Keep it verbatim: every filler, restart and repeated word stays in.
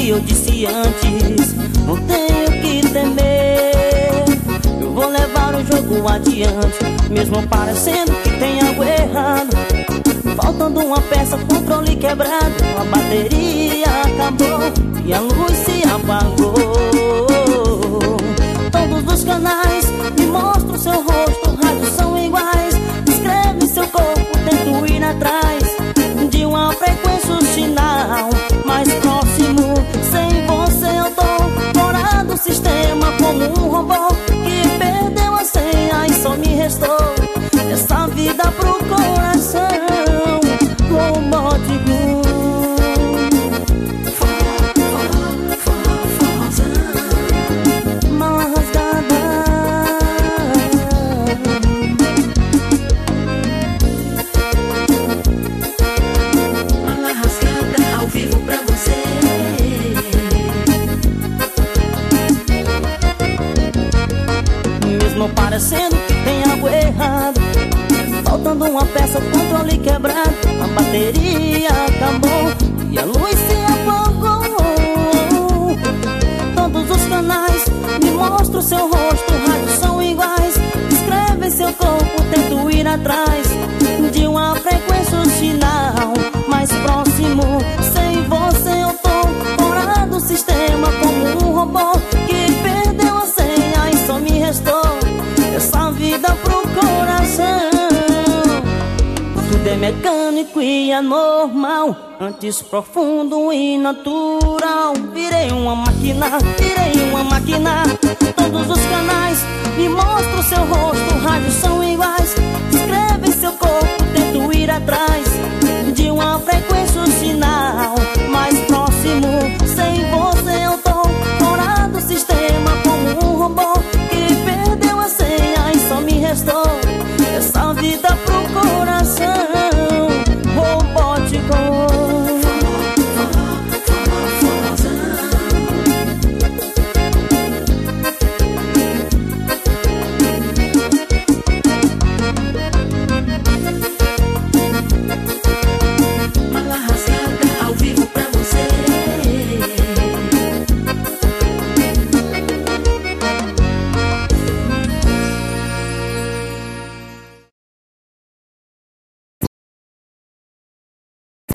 que eu disse antes, não tenho que temer. Eu vou levar o jogo adiante, mesmo parecendo que tem algo errado. Faltando uma peça, controle quebrado, a bateria acabou e a luz se apagou. Todos os canais me mostram seu rosto, rádios são iguais. Escreve seu corpo, tento ir atrás de uma frequência, um sinal mais próximo. Sem você eu tô fora do sistema, como um robô que perdeu a senha e só me restou essa vida pro coração romântico. Mala rasgada, mala rasgada ao vivo pra você. Mesmo parecendo que tem algo errado, faltando uma peça, controle quebrado, a bateria acabou e a luz se apagou. Todos os canais me mostram seu rosto, rádios são iguais. Escreve seu corpo, tento ir atrás de uma frequência, um sinal mais próximo. Sem você eu tô fora do sistema, como um robô que perdeu a senha e só me restou essa vida pro coração. Tudo é mecânico e anormal, antes profundo e natural. Virei uma máquina, virei uma máquina. Todos os canais me mostram seu rosto, rádios são iguais. Escreve seu corpo, tento ir atrás de uma frequência,